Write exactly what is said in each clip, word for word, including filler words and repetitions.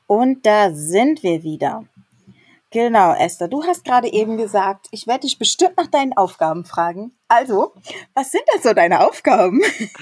Und da sind wir wieder. Genau, Esther, du hast gerade eben gesagt, ich werde dich bestimmt nach deinen Aufgaben fragen. Also, was sind denn so deine Aufgaben?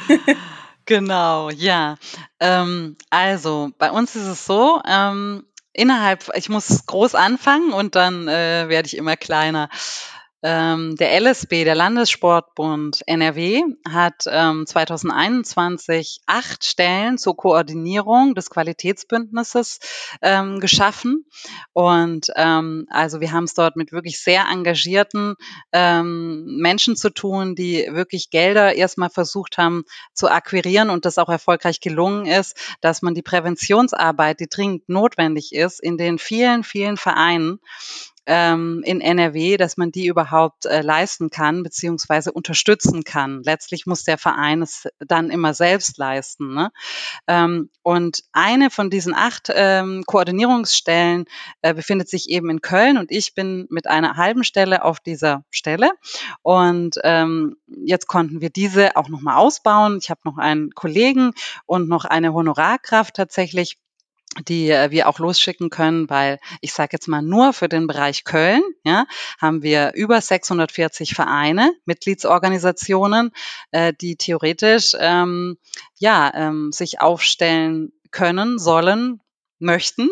Genau, ja. Ähm, also, bei uns ist es so, ähm, innerhalb ich muss groß anfangen und dann, äh, werde ich immer kleiner. Ähm, der L S B, der Landessportbund N R W, hat, ähm, zweitausendeinundzwanzig acht Stellen zur Koordinierung des Qualitätsbündnisses, ähm, geschaffen. Und, ähm, also, wir haben's dort mit wirklich sehr engagierten, ähm, Menschen zu tun, die wirklich Gelder erst mal versucht haben zu akquirieren und das auch erfolgreich gelungen ist, dass man die Präventionsarbeit, die dringend notwendig ist, in den vielen, vielen Vereinen, ähm, in N R W, dass man die überhaupt, äh, leisten kann beziehungsweise unterstützen kann. Letztlich muss der Verein es dann immer selbst leisten, ne? Ähm, und eine von diesen acht, ähm, Koordinierungsstellen, äh, befindet sich eben in Köln und ich bin mit einer halben Stelle auf dieser Stelle. Und, ähm, jetzt konnten wir diese auch noch mal ausbauen. Ich habe noch einen Kollegen und noch eine Honorarkraft tatsächlich, die, äh, wir auch losschicken können, weil ich sage jetzt mal, nur für den Bereich Köln, ja, haben wir über sechshundertvierzig Vereine, Mitgliedsorganisationen, äh, die theoretisch, ähm, ja, ähm, sich aufstellen können, sollen, möchten,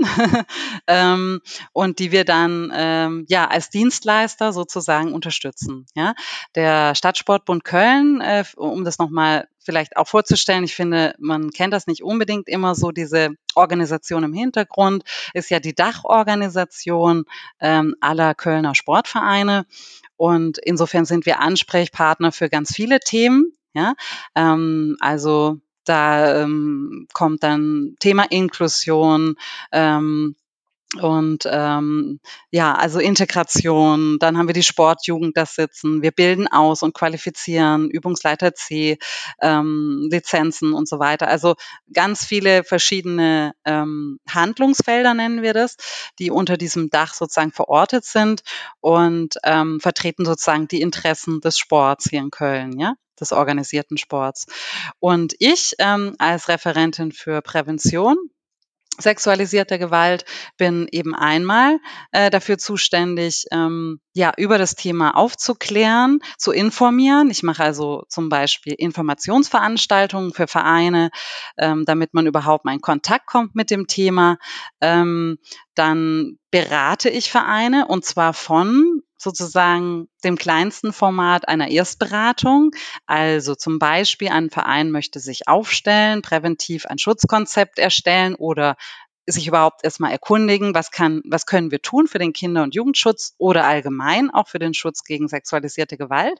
ähm, und die wir dann, ähm, ja, als Dienstleister sozusagen unterstützen, ja. Der Stadtsportbund Köln, äh, f um das noch mal vielleicht auch vorzustellen, ich finde, man kennt das nicht unbedingt immer so, diese Organisation im Hintergrund, ist ja die Dachorganisation, ähm, aller Kölner Sportvereine. Und insofern sind wir Ansprechpartner für ganz viele Themen, ja. Ähm, also, da, ähm, kommt dann Thema Inklusion, ähm, und, ähm, ja, also Integration. Dann haben wir die Sportjugend da sitzen. Wir bilden aus und qualifizieren, Übungsleiter C, ähm, Lizenzen und so weiter. Also, ganz viele verschiedene, ähm, Handlungsfelder nennen wir das, die unter diesem Dach sozusagen verortet sind und, ähm, vertreten sozusagen die Interessen des Sports hier in Köln, ja, des organisierten Sports. Und ich, ähm, als Referentin für Prävention sexualisierter Gewalt bin eben einmal, äh, dafür zuständig, ähm, ja, über das Thema aufzuklären, zu informieren. Ich mache also zum Beispiel Informationsveranstaltungen für Vereine, ähm, damit man überhaupt mal in Kontakt kommt mit dem Thema. Ähm, dann berate ich Vereine und zwar von sozusagen dem kleinsten Format einer Erstberatung. Also zum Beispiel, ein Verein möchte sich aufstellen, präventiv ein Schutzkonzept erstellen oder sich überhaupt erst mal erkundigen, was kann was können wir tun für den Kinder- und Jugendschutz oder allgemein auch für den Schutz gegen sexualisierte Gewalt.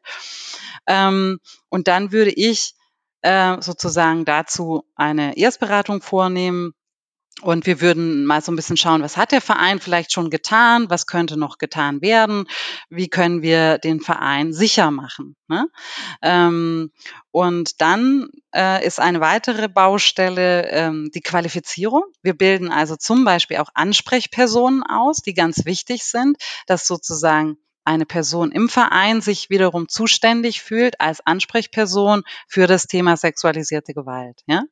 Ähm, und dann würde ich, äh, sozusagen dazu eine Erstberatung vornehmen und wir würden mal so 'n bisschen schauen, was hat der Verein vielleicht schon getan? Was könnte noch getan werden? Wie können wir den Verein sicher machen, ne? Ähm, und dann, äh, ist eine weitere Baustelle, ähm, die Qualifizierung. Wir bilden also zum Beispiel auch Ansprechpersonen aus, die ganz wichtig sind, dass sozusagen eine Person im Verein sich wiederum zuständig fühlt als Ansprechperson für das Thema sexualisierte Gewalt, ja?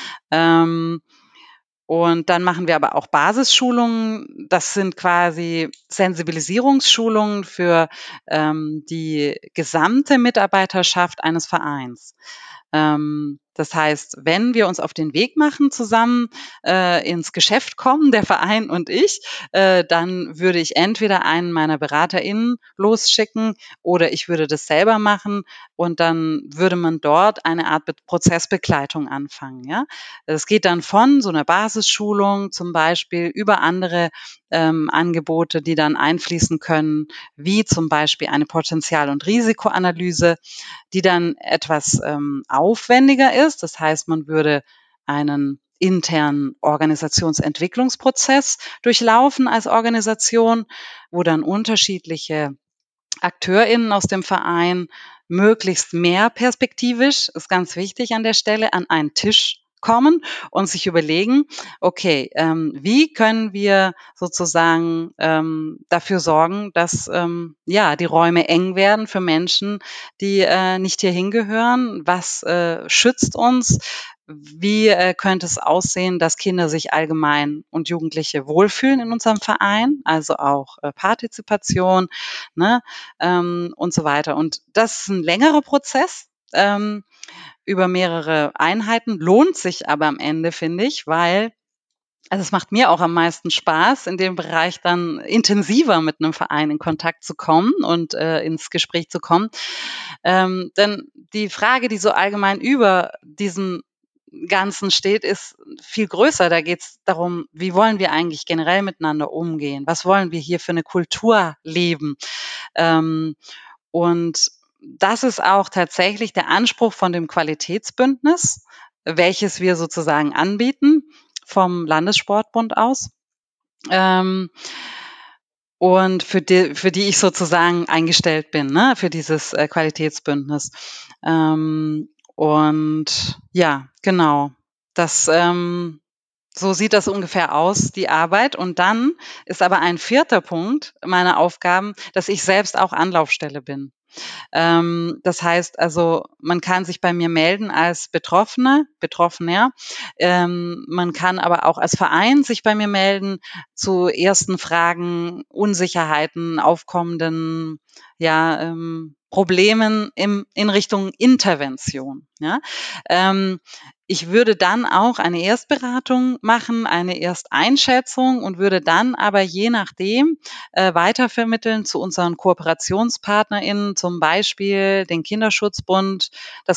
Ähm, und dann machen wir aber auch Basisschulungen. Das sind quasi Sensibilisierungsschulungen für, ähm, die gesamte Mitarbeiterschaft eines Vereins. Ähm, das heißt, wenn wir uns auf den Weg machen, zusammen, äh, ins Geschäft kommen, der Verein und ich, äh, dann würde ich entweder einen meiner BeraterInnen losschicken oder ich würde das selber machen und dann würde man dort eine Art Bet Prozessbegleitung anfangen, ja? Es geht dann von so 'ner Basisschulung zum Beispiel über andere, ähm, Angebote, die dann einfließen können, wie zum Beispiel eine Potenzial und Risikoanalyse, die dann etwas, ähm, aufwendiger ist. Das heißt, man würde einen internen Organisationsentwicklungsprozess durchlaufen als Organisation, wo dann unterschiedliche AkteurInnen aus dem Verein möglichst mehrperspektivisch, ist ganz wichtig an der Stelle, an einen Tisch kommen und sich überlegen: „Okay, ähm, wie können wir sozusagen, ähm, dafür sorgen, dass, ähm, ja, die Räume eng werden für Menschen, die, äh, nicht hier hingehören? Was, äh, schützt uns? wie äh, könnte es aussehen, dass Kinder sich allgemein und Jugendliche wohlfühlen in unserem Verein, also auch äh, Partizipation, ne, ähm, und so weiter. Und das ist ein längerer Prozess. Ähm, über mehrere Einheiten, lohnt sich aber am Ende, finde ich, weil also es macht mir auch am meisten Spaß, in dem Bereich dann intensiver mit einem Verein in Kontakt zu kommen und äh, ins Gespräch zu kommen. Ähm, denn die Frage, die so allgemein über diesem Ganzen steht, ist viel größer. Da geht es darum, wie wollen wir eigentlich generell miteinander umgehen? Was wollen wir hier für eine Kultur leben? Ähm, und das ist auch tatsächlich der Anspruch von dem Qualitätsbündnis, welches wir sozusagen anbieten vom Landessportbund aus. Ähm, und für die, für die ich sozusagen eingestellt bin, ne, für dieses äh, Qualitätsbündnis. Ähm, und ja, genau. Das, ähm, so sieht das ungefähr aus, die Arbeit. Und dann ist aber ein vierter Punkt meiner Aufgaben, dass ich selbst auch Anlaufstelle bin. Ähm, das heißt also, man kann sich bei mir melden als Betroffene, Betroffener. Ähm, man kann aber auch als Verein sich bei mir melden zu ersten Fragen, Unsicherheiten, aufkommenden, ja, ähm, Problemen im, in Richtung Intervention. Ja? Ähm, ich würde dann auch eine Erstberatung machen, eine Ersteinschätzung und würde dann aber je nachdem äh, weitervermitteln zu unseren KooperationspartnerInnen, zum Beispiel den Kinderschutzbund, das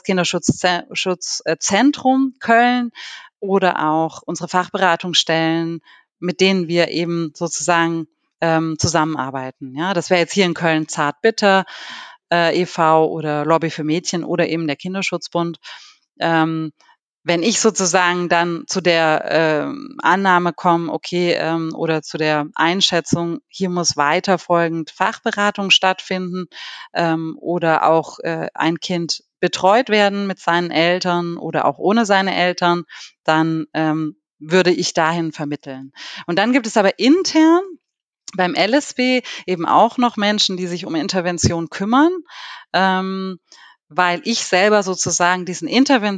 Kinderschutzzentrum Köln oder auch unsere Fachberatungsstellen, mit denen wir eben sozusagen ähm, zusammenarbeiten. Ja, das wäre jetzt hier in Köln Zartbitter äh, e V oder Lobby für Mädchen oder eben der Kinderschutzbund. Ähm, wenn ich sozusagen dann zu der ähm, Annahme komme, okay, ähm, oder zu der Einschätzung, hier muss weiter folgend Fachberatung stattfinden ähm, oder auch äh, ein Kind betreut werden mit seinen Eltern oder auch ohne seine Eltern, dann ähm, würde ich dahin vermitteln. Und dann gibt es aber intern beim L S B eben auch noch Menschen, die sich um Intervention kümmern, ähm, weil ich selber sozusagen diesen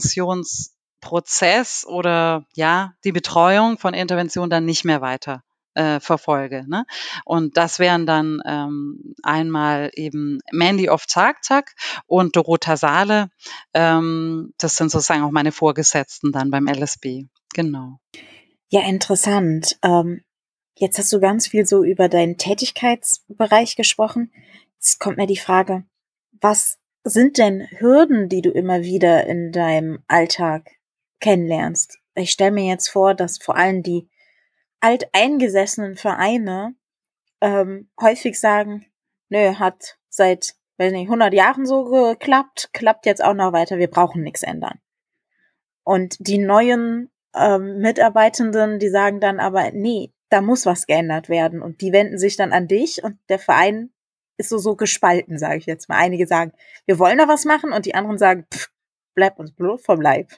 Interventionsprozess oder ja die Betreuung von Intervention dann nicht mehr weiter äh, verfolge. Ne? Und das wären dann ähm, einmal eben Mandy of Zack Zack und Dorota Saale. Ähm, das sind sozusagen auch meine Vorgesetzten dann beim L S B. Genau. Ja, interessant. Ähm, jetzt hast du ganz viel so über deinen Tätigkeitsbereich gesprochen. Jetzt kommt mir die Frage, was sind denn Hürden, die du immer wieder in deinem Alltag kennenlernst? Ich stelle mir jetzt vor, dass vor allem die alteingesessenen Vereine ähm, häufig sagen, nö, hat seit, weiß nicht, hundert Jahren so geklappt, klappt jetzt auch noch weiter, wir brauchen nichts ändern. Und die neuen ähm, Mitarbeitenden, die sagen dann aber, nee, da muss was geändert werden. Und die wenden sich dann an dich und der Verein ist so, so gespalten, sage ich jetzt mal. Einige sagen, wir wollen da was machen und die anderen sagen, pff, bleib uns bloß vom Leib.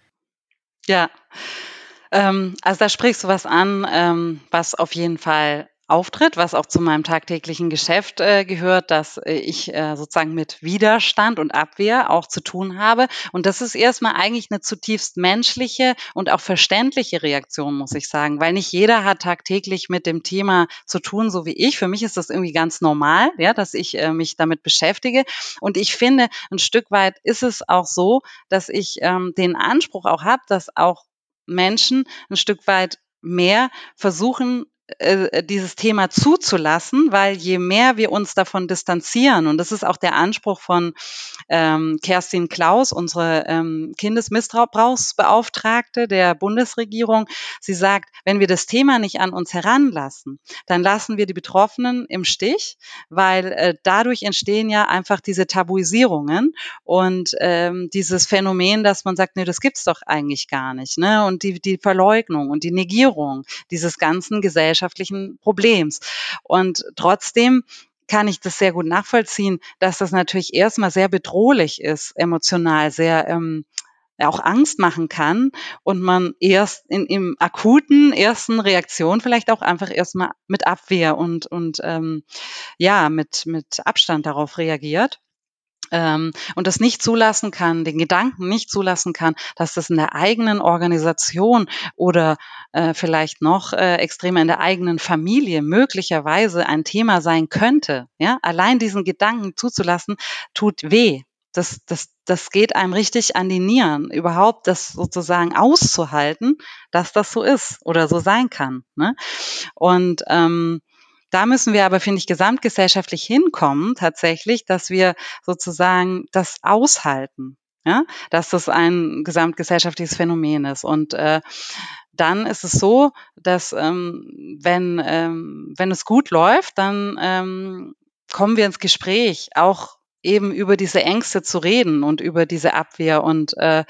Ja, ähm, also da sprichst du was an, ähm, was auf jeden Fall auftritt, was auch zu meinem tagtäglichen Geschäft äh, gehört, dass äh, ich äh, sozusagen mit Widerstand und Abwehr auch zu tun habe. Und das ist erstmal eigentlich eine zutiefst menschliche und auch verständliche Reaktion, muss ich sagen, weil nicht jeder hat tagtäglich mit dem Thema zu tun, so wie ich. Für mich ist das irgendwie ganz normal, ja, dass ich äh, mich damit beschäftige. Und ich finde, ein Stück weit ist es auch so, dass ich ähm, den Anspruch auch habe, dass auch Menschen ein Stück weit mehr versuchen, äh, dieses Thema zuzulassen, weil je mehr wir uns davon distanzieren, und das ist auch der Anspruch von ähm, Kerstin Klaus, unsere ähm, Kindesmissbrauchsbeauftragte der Bundesregierung, sie sagt, wenn wir das Thema nicht an uns heranlassen, dann lassen wir die Betroffenen im Stich, weil äh, dadurch entstehen ja einfach diese Tabuisierungen und ähm, dieses Phänomen, dass man sagt, nee, das gibt's doch eigentlich gar nicht, ne? Und die, die Verleugnung und die Negierung dieses ganzen gesellschaftlichen Problems. Und trotzdem kann ich das sehr gut nachvollziehen, dass das natürlich erstmal sehr bedrohlich ist, emotional sehr ähm, auch Angst machen kann und man erst in im akuten ersten Reaktion vielleicht auch einfach erstmal mit Abwehr und und ähm, ja mit mit Abstand darauf reagiert. ähm, und das nicht zulassen kann, den Gedanken nicht zulassen kann, dass das in der eigenen Organisation oder äh, vielleicht noch äh, extremer in der eigenen Familie möglicherweise ein Thema sein könnte, ja, allein diesen Gedanken zuzulassen, tut weh. Das, das, das geht einem richtig an die Nieren, überhaupt das sozusagen auszuhalten, dass das so ist oder so sein kann. Ne? Und ähm, da müssen wir aber, finde ich, gesamtgesellschaftlich hinkommen, tatsächlich, dass wir sozusagen das aushalten, ja, dass das ein gesamtgesellschaftliches Phänomen ist. Und äh, dann ist es so, dass ähm, wenn, ähm, wenn es gut läuft, dann ähm, kommen wir ins Gespräch, auch eben über diese Ängste zu reden und über diese Abwehr und äh,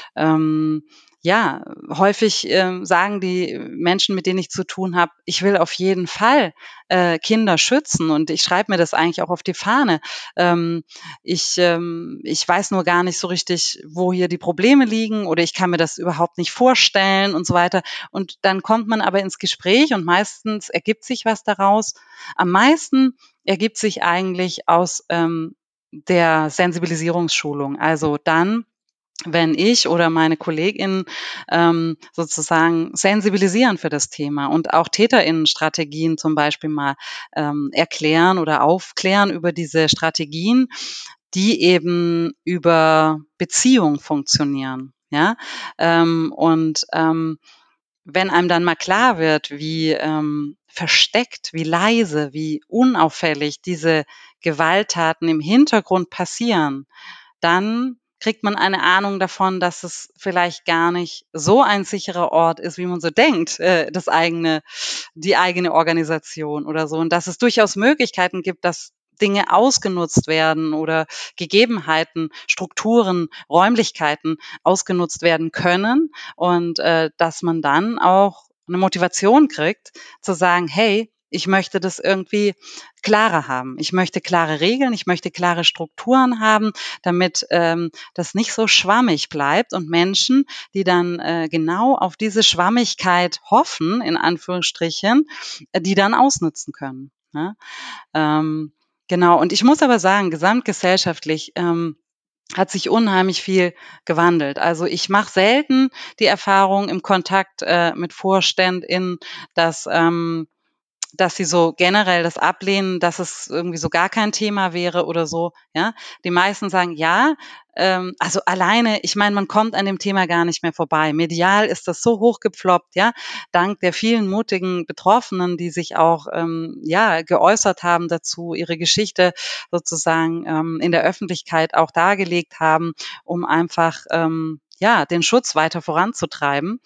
ähm, ja, häufig ähm, sagen die Menschen, mit denen ich zu tun habe, ich will auf jeden Fall äh, Kinder schützen und ich schreibe mir das eigentlich auch auf die Fahne. Ähm, ich, ähm, ich weiß nur gar nicht so richtig, wo hier die Probleme liegen oder ich kann mir das überhaupt nicht vorstellen und so weiter. Und dann kommt man aber ins Gespräch und meistens ergibt sich was daraus. Am meisten ergibt sich eigentlich aus ähm, der Sensibilisierungsschulung. Also dann, wenn ich oder meine KollegInnen ähm, sozusagen sensibilisieren für das Thema und auch TäterInnen-Strategien zum Beispiel mal ähm, erklären oder aufklären über diese Strategien, die eben über Beziehung funktionieren. Ja, ähm, und ähm, wenn einem dann mal klar wird, wie ähm, versteckt, wie leise, wie unauffällig diese Gewalttaten im Hintergrund passieren, dann kriegt man eine Ahnung davon, dass es vielleicht gar nicht so ein sicherer Ort ist, wie man so denkt, äh, das eigene, die eigene Organisation oder so. Und dass es durchaus Möglichkeiten gibt, dass Dinge ausgenutzt werden oder Gegebenheiten, Strukturen, Räumlichkeiten ausgenutzt werden können und äh, dass man dann auch eine Motivation kriegt, zu sagen, hey, ich möchte das irgendwie klarer haben. Ich möchte klare Regeln, ich möchte klare Strukturen haben, damit ähm, das nicht so schwammig bleibt und Menschen, die dann äh, genau auf diese Schwammigkeit hoffen, in Anführungsstrichen, äh, die dann ausnutzen können. Ne? Ähm, genau, und ich muss aber sagen, gesamtgesellschaftlich ähm, hat sich unheimlich viel gewandelt. Also ich mache selten die Erfahrung im Kontakt äh, mit VorständInnen, dass ähm, dass sie so generell das ablehnen, dass es irgendwie so gar kein Thema wäre oder so, ja. Die meisten sagen ja, ähm, also alleine, ich meine, man kommt an dem Thema gar nicht mehr vorbei. Medial ist das so hochgepfloppt, ja, dank der vielen mutigen Betroffenen, die sich auch ähm, ja geäußert haben dazu, ihre Geschichte sozusagen ähm, in der Öffentlichkeit auch dargelegt haben, um einfach ähm, ja den Schutz weiter voranzutreiben.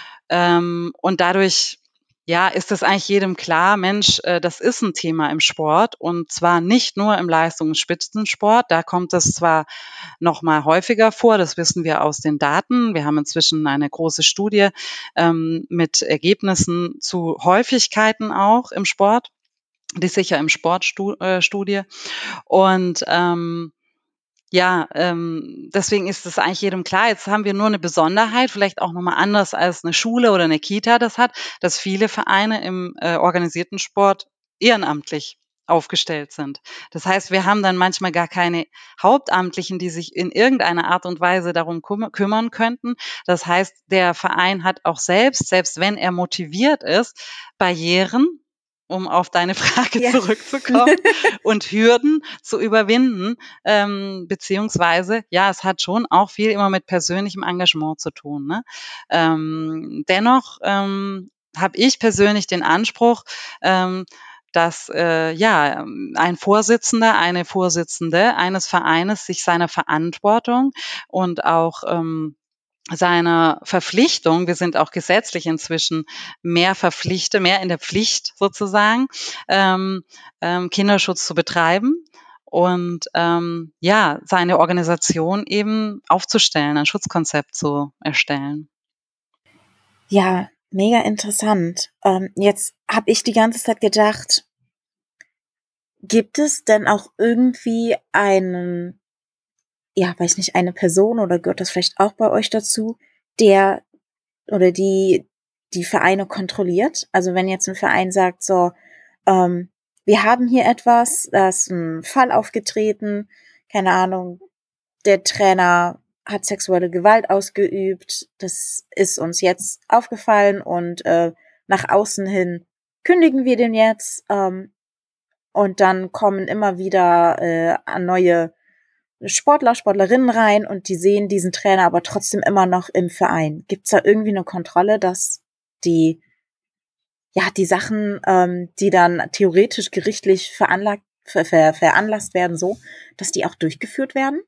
Ähm, und dadurch ja, ist das eigentlich jedem klar, Mensch, äh, das ist ein Thema im Sport und zwar nicht nur im Leistungsspitzensport. Da kommt es zwar noch mal häufiger vor, das wissen wir aus den Daten. Wir haben inzwischen eine große Studie ähm, mit Ergebnissen zu Häufigkeiten auch im Sport. Die ist sicher im Sportstudie. Und ähm, ja, ähm, deswegen ist es eigentlich jedem klar. Jetzt haben wir nur eine Besonderheit, vielleicht auch noch mal anders als eine Schule oder eine Kita das hat, dass viele Vereine im äh, organisierten Sport ehrenamtlich aufgestellt sind. Das heißt, wir haben dann manchmal gar keine Hauptamtlichen, die sich in irgendeiner Art und Weise darum kum kümmern könnten. Das heißt, der Verein hat auch selbst, selbst wenn er motiviert ist, Barrieren, um auf deine Frage Ja. zurückzukommen, und Hürden zu überwinden, ähm, beziehungsweise, ja, es hat schon auch viel immer mit persönlichem Engagement zu tun. Ne? Ähm, dennoch ähm, habe ich persönlich den Anspruch, ähm, dass äh, ja ein Vorsitzender, eine Vorsitzende eines Vereines sich seiner Verantwortung und auch ähm, seiner Verpflichtung, wir sind auch gesetzlich inzwischen mehr verpflichtet, mehr in der Pflicht sozusagen, ähm, ähm, Kinderschutz zu betreiben und ähm, ja, seine Organisation eben aufzustellen, ein Schutzkonzept zu erstellen. Ja, mega interessant. Ähm, jetzt habe ich die ganze Zeit gedacht, gibt es denn auch irgendwie einen, ja, weiß nicht, eine Person oder gehört das vielleicht auch bei euch dazu, der oder die die Vereine kontrolliert? Also wenn jetzt ein Verein sagt, so, ähm, wir haben hier etwas, da ist ein Fall aufgetreten, keine Ahnung, der Trainer hat sexuelle Gewalt ausgeübt, das ist uns jetzt aufgefallen und äh, nach außen hin kündigen wir den jetzt ähm, und dann kommen immer wieder äh, neue Sportler, Sportlerinnen rein und die sehen diesen Trainer aber trotzdem immer noch im Verein. Gibt's da irgendwie eine Kontrolle, dass die, ja, die Sachen, ähm, die dann theoretisch gerichtlich veranlagt, ver, ver, veranlasst werden, so, dass die auch durchgeführt werden?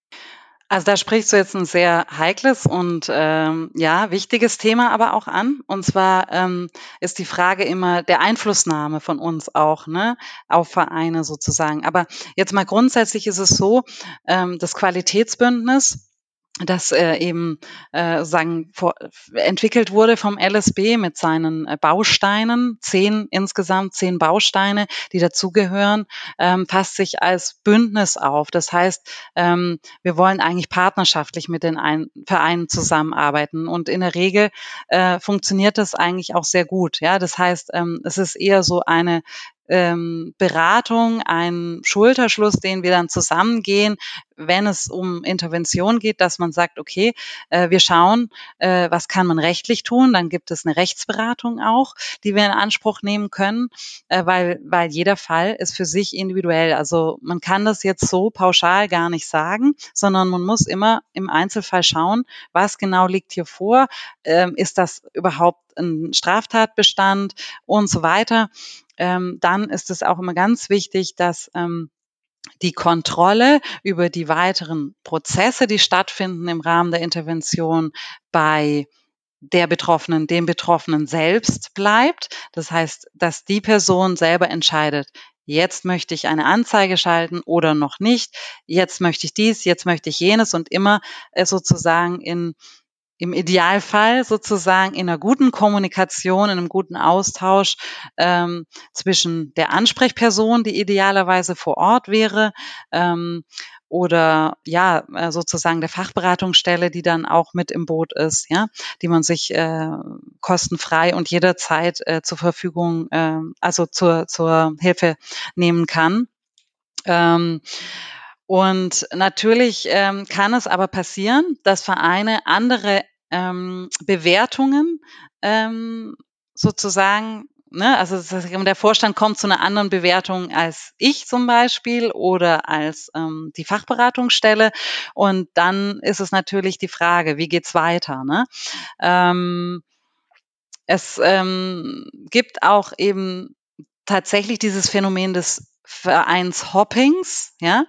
Also da sprichst du jetzt ein sehr heikles und, ähm, ja, wichtiges Thema aber auch an. Und zwar, ähm, ist die Frage immer der Einflussnahme von uns auch, ne, auf Vereine sozusagen. Aber jetzt mal grundsätzlich ist es so, ähm, das Qualitätsbündnis, das äh, eben äh, sagen vor, entwickelt wurde vom L S B mit seinen äh, Bausteinen, zehn insgesamt zehn Bausteine, die dazugehören, ähm, fasst sich als Bündnis auf. Das heißt, ähm, wir wollen eigentlich partnerschaftlich mit den Ein Vereinen zusammenarbeiten und in der Regel äh, funktioniert das eigentlich auch sehr gut. Ja, das heißt, ähm, es ist eher so eine ähm, Beratung, ein Schulterschluss, den wir dann zusammengehen, wenn es um Intervention geht, dass man sagt, okay, äh, wir schauen, äh, was kann man rechtlich tun. Dann gibt es eine Rechtsberatung auch, die wir in Anspruch nehmen können, äh, weil, weil jeder Fall ist für sich individuell. Also man kann das jetzt so pauschal gar nicht sagen, sondern man muss immer im Einzelfall schauen, was genau liegt hier vor, ähm, ist das überhaupt ein Straftatbestand und so weiter. Ähm, dann ist es auch immer ganz wichtig, dass ähm, die Kontrolle über die weiteren Prozesse, die stattfinden im Rahmen der Intervention, bei der Betroffenen, dem Betroffenen selbst bleibt. Das heißt, dass die Person selber entscheidet, jetzt möchte ich eine Anzeige schalten oder noch nicht, jetzt möchte ich dies, jetzt möchte ich jenes und immer äh, sozusagen in im Idealfall sozusagen in einer guten Kommunikation, in einem guten Austausch ähm, zwischen der Ansprechperson, die idealerweise vor Ort wäre, ähm, oder ja, äh, sozusagen der Fachberatungsstelle, die dann auch mit im Boot ist, ja, die man sich äh, kostenfrei und jederzeit äh, zur Verfügung, äh, also zur, zur Hilfe nehmen kann. Ähm, und natürlich ähm, kann es aber passieren, dass Vereine andere ähm, Bewertungen ähm, sozusagen, ne, also der Vorstand kommt zu einer anderen Bewertung als ich zum Beispiel oder als ähm, die Fachberatungsstelle. Und dann ist es natürlich die Frage, wie geht's weiter? Ne? Ähm, es ähm, gibt auch eben tatsächlich dieses Phänomen des Vereinshoppings, ja,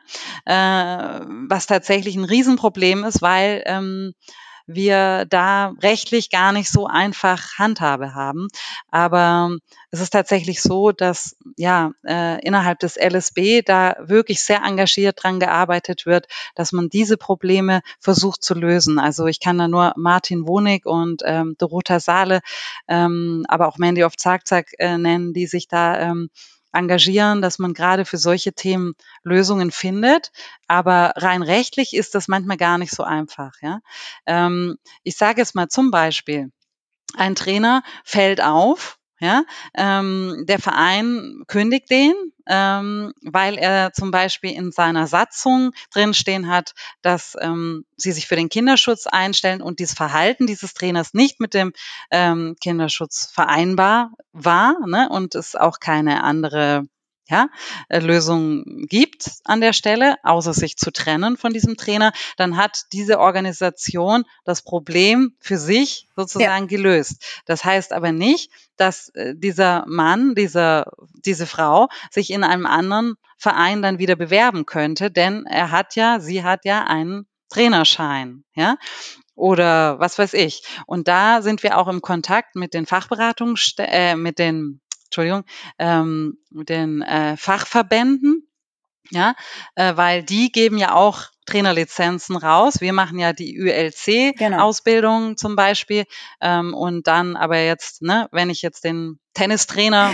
äh, was tatsächlich ein Riesenproblem ist, weil ähm, wir da rechtlich gar nicht so einfach Handhabe haben. Aber es ist tatsächlich so, dass ja äh, innerhalb des L S B da wirklich sehr engagiert dran gearbeitet wird, dass man diese Probleme versucht zu lösen. Also ich kann da nur Martin Wonig und ähm, Dorota Saale, ähm, aber auch Mandy of Zack Zack äh, nennen, die sich da ähm, engagieren, dass man gerade für solche Themen Lösungen findet. Aber rein rechtlich ist das manchmal gar nicht so einfach. Ja? Ähm, ich sage es mal zum Beispiel, ein Trainer fällt auf, ja, ähm, der Verein kündigt den, ähm, weil er zum Beispiel in seiner Satzung drinstehen hat, dass ähm, sie sich für den Kinderschutz einstellen und dieses Verhalten dieses Trainers nicht mit dem ähm, Kinderschutz vereinbar war, ne, und es auch keine andere ja, äh, Lösung gibt an der Stelle, außer sich zu trennen von diesem Trainer, dann hat diese Organisation das Problem für sich Ja, sozusagen gelöst. Das heißt aber nicht, dass äh, dieser Mann, dieser, diese Frau sich in einem anderen Verein dann wieder bewerben könnte, denn er hat ja, sie hat ja einen Trainerschein, ja, oder was weiß ich. Und da sind wir auch im Kontakt mit den Fachberatungsstellen, äh, mit den, Entschuldigung, ähm, mit den äh, Fachverbänden, ja, äh, weil die geben ja auch Trainerlizenzen raus. Wir machen ja die Ü L genau. C-Ausbildung zum Beispiel. Ähm, und dann aber jetzt, ne, wenn ich jetzt den Tennistrainer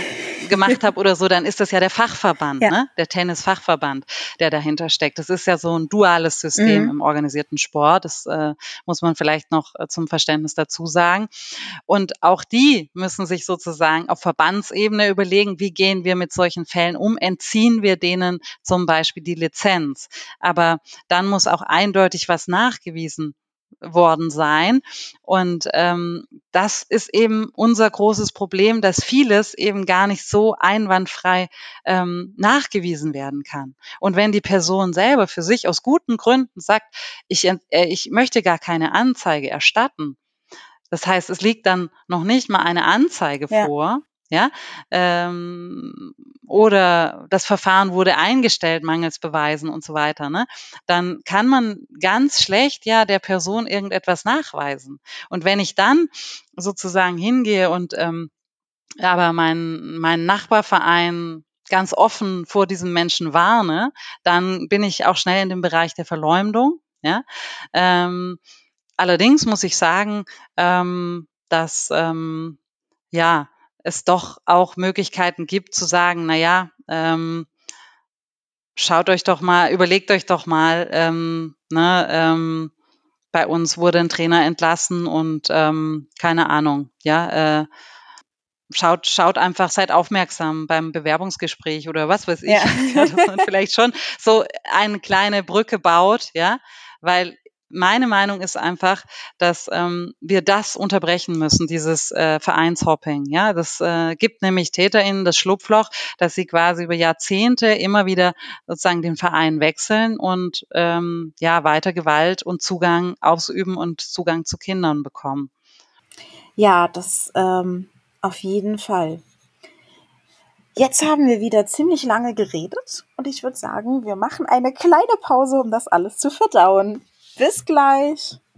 gemacht habe oder so, dann ist das ja der Fachverband, Ja. ne? Der Tennisfachverband, der dahinter steckt. Das ist ja so ein duales System Mhm. im organisierten Sport. Das äh, muss man vielleicht noch äh, zum Verständnis dazu sagen. Und auch die müssen sich sozusagen auf Verbandsebene überlegen, wie gehen wir mit solchen Fällen um? Entziehen wir denen zum Beispiel die Lizenz? Aber dann muss auch eindeutig was nachgewiesen worden sein. Und ähm, das ist eben unser großes Problem, dass vieles eben gar nicht so einwandfrei ähm, nachgewiesen werden kann. Und wenn die Person selber für sich aus guten Gründen sagt, ich, äh, ich möchte gar keine Anzeige erstatten, das heißt, es liegt dann noch nicht mal eine Anzeige Ja. vor, ja, ähm, oder das Verfahren wurde eingestellt mangels Beweisen und so weiter, ne? Dann kann man ganz schlecht ja der Person irgendetwas nachweisen. Und wenn ich dann sozusagen hingehe und ähm, aber meinen meinen Nachbarverein ganz offen vor diesen Menschen warne, dann bin ich auch schnell in dem Bereich der Verleumdung, ja. Ähm, allerdings muss ich sagen, ähm, dass ähm, ja es doch auch Möglichkeiten gibt zu sagen, na ja, ähm, schaut euch doch mal, überlegt euch doch mal, ähm, ne, ähm, bei uns wurde ein Trainer entlassen und ähm, keine Ahnung, ja, äh, schaut, schaut einfach, seid aufmerksam beim Bewerbungsgespräch oder was weiß ich, Ja. ja, dass man vielleicht schon so eine kleine Brücke baut, ja, weil meine Meinung ist einfach, dass ähm, wir das unterbrechen müssen, dieses äh, Vereinshopping. Ja, das äh, gibt nämlich TäterInnen das Schlupfloch, dass sie quasi über Jahrzehnte immer wieder sozusagen den Verein wechseln und ähm, ja weiter Gewalt und Zugang ausüben und Zugang zu Kindern bekommen. Ja, das ähm, auf jeden Fall. Jetzt haben wir wieder ziemlich lange geredet und ich würde sagen, wir machen eine kleine Pause, um das alles zu verdauen. Bis gleich.